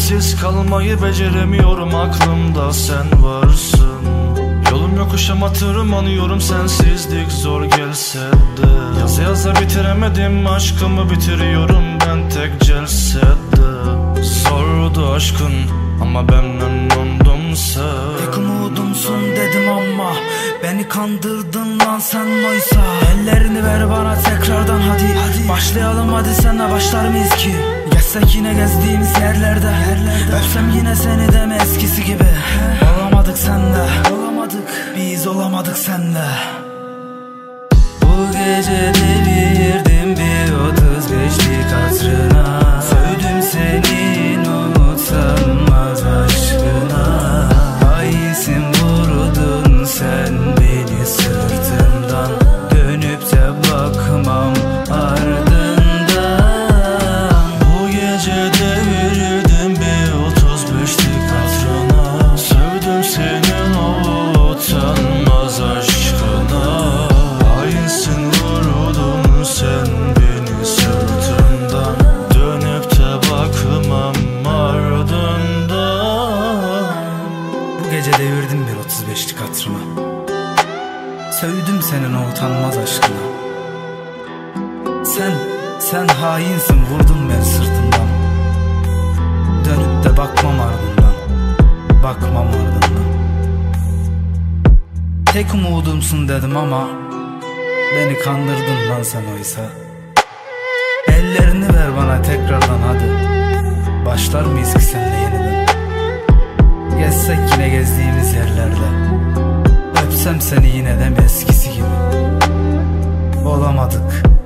Sensiz kalmayı beceremiyorum, aklımda sen varsın. Yolum yokuş ama tırmanıyorum, sensizlik zor gelse de. Yaza yaza bitiremedim, aşkımı bitiriyorum ben tek celsede. Zordu aşkın ama ben memnundumsa. Tek umudumsun dedim ama beni kandırdın lan sen oysa. Ellerini ver bana tekrardan hadi. Başlayalım hadi, senle başlar mıyız ki? Gezsek yine gezdiğimiz yerlerde. Öpsem yine seni deme eskisi gibi. Olamadık senle, biz olamadık senle. Bu gece devirdim bir 35'lik hatırına. Sövdüm senin unutanmaz aşkına. Hainsin, vurdun sen beni sırtımdan. Dönüp de bakmam ardından. Bu gece devirdim bir 35'lik hatırına. Sövdüm senin utanmaz aşkına. Hainsin, vurdun sen beni sırtımdan. Dönüp de bakmam ardından. Bu gece devirdim bir 35'lik hatırıma. Sövdüm senin o utanmaz aşkına. Sen hainsin, vurdun beni sırtımdan. Dönüp de bakmam ardından. Tek umudumsun dedim ama beni kandırdın lan sen oysa. Ellerini ver bana tekrardan hadi. Başlar mıyız ki seninle yeniden? Gezsek yine gezdiğimiz yerlerde. Öpsem seni yine de eskisi gibi. Olamadık.